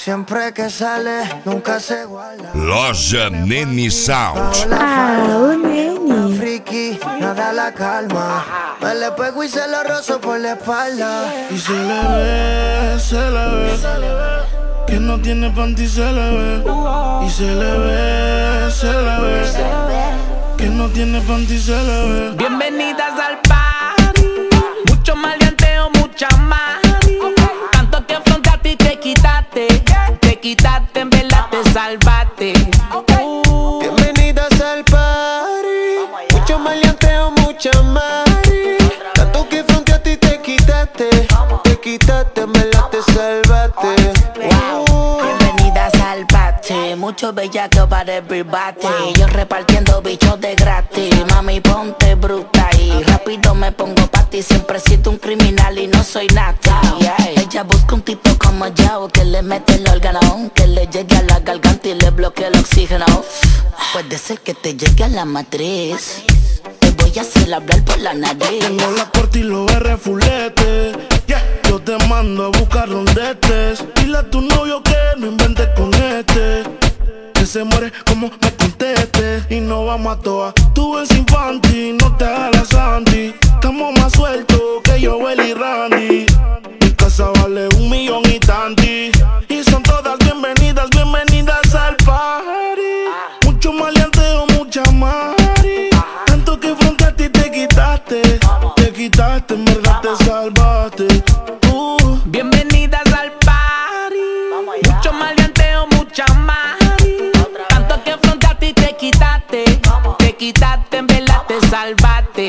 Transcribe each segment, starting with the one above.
Siempre que sale, nunca se guarda. Loja Nene Sound. Alô, Nene. Friki, nada la calma. Me le pego y se lo rozo por la espalda. Y se le ve, que no tiene panty se le ve. Y se le ve, que no tiene panty se le ve. Bienvenidas al party, mucho maleanteo, mucha más. Tanto que afrontaste y te quitaste, en verdad te salvaste. Bienvenidas al party, mucho maleanteo, mucha más. Tanto que fronteaste y te quitaste, en verdad te salvaste. Bienvenidas al party, mucho bellaco para everybody. Yo repartiendo bichos de gratis. Mami, ponte bruta y rápido me pongo pa' ti. Siempre siento un criminal y no soy nada. Ella busca un tipo como yo, que le mete el órgano, que le llegue a la garganta y le bloquee el oxígeno. Puede ser que te llegue a la matriz. Te voy a hacer hablar por la nariz. Tengo la corte y los R fulete. Yo te mando a buscar donde estés. Dile a tu novio que no inventes con este, que se muere como me conteste. Y no vamos a toa, tú ves infantil, no te hagas la Sandy. Estamos más sueltos que yo, Willy y Randy. Mi casa vale 1 millón y tanti. Y son todas bienvenidas al party. Mucho maleanteo, mucha mari. Tanto que fronteaste y te quitaste, en verdad te salvaste. Bienvenidas al party, mucho maleanteo, mucha más. Tanto que afrontaste y te quitaste, en verdad te salvaste.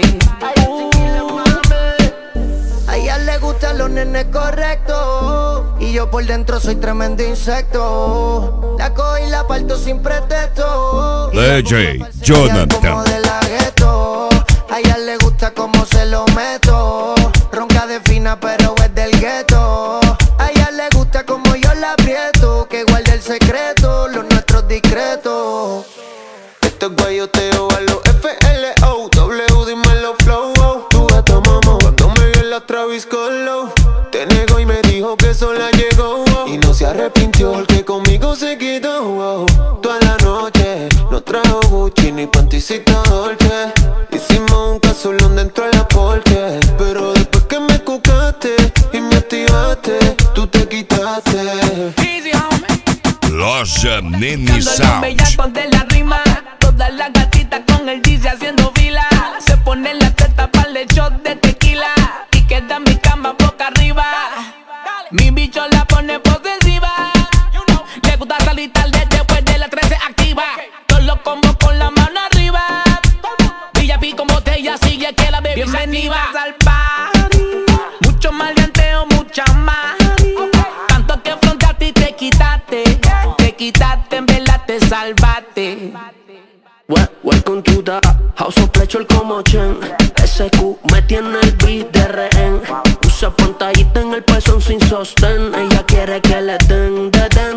A ella le gustan los nenes correctos y yo por dentro soy tremendo insecto. La cojo y la parto sin pretexto. DJ Jonathan. Como de la gueto. A ella le gusta como se lo meto. Ronca de fina pero es del gueto. A ella le gusta como yo la aprieto. Que guarde el secreto, los nuestros discretos. Esto es guayoteo a los FLO. W, dímelo flow. Tu gata mamá cuando me vio en la Travis Scott. Te negó y me dijo que sola llegó. Y no se arrepintió porque conmigo se quedó. Toda la noche no trajo Gucci ni panticita Dolce. Hicimos un casolón dentro de la porche. Pero después que me cucaste y me activaste, tú te quitaste. Easy, homie. Loja Nene Cuando los bellacos Sound. de la rima, todas las gatitas con el Dizzy haciendo fila. Se ponen la teta para el shot de tequila y queda mi cama boca arriba. Mi bicho la pone posesiva. Le gusta salir tarde después de las 13 activa. Todos los combos con la mano arriba. VIP con botella sigue que la baby. Bienvenidas al party, mucho maleanteo, mucha más. Tanto que afrontaste y te quitaste, en verdad te salvaste. Welcome to the House of Pleasure como Chen. SQ me tiene el beat de rehén. Usa pantallita en el pezón sin sostén. Ella quiere que le den.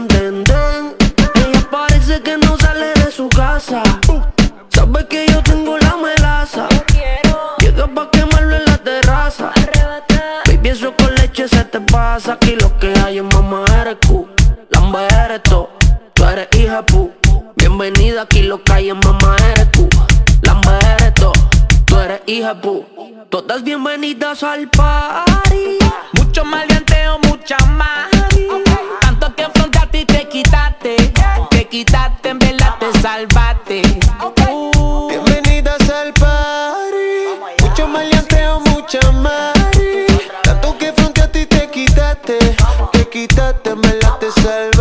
Ella parece que no sale de su casa. Sabe que yo tengo la melaza. Llega pa' quemarlo en la terraza. Baby, eso con leche se te pasa. Aquí lo que hay es mamá eres Q. Lamba eres to, tú eres hija pu. Bienvenida, aquí lo que hay es mamá eres Q. Lamba eres to, tú eres hija pu. Todas bienvenidas al party. Mucho maleanteo, mucha más. Tanto que afrontaste y te quitaste, en verdad te salvaste. Bienvenidas al party, mucho maleanteo, mucha más. Tanto que fronteaste y te quitaste, en verdad te salvaste.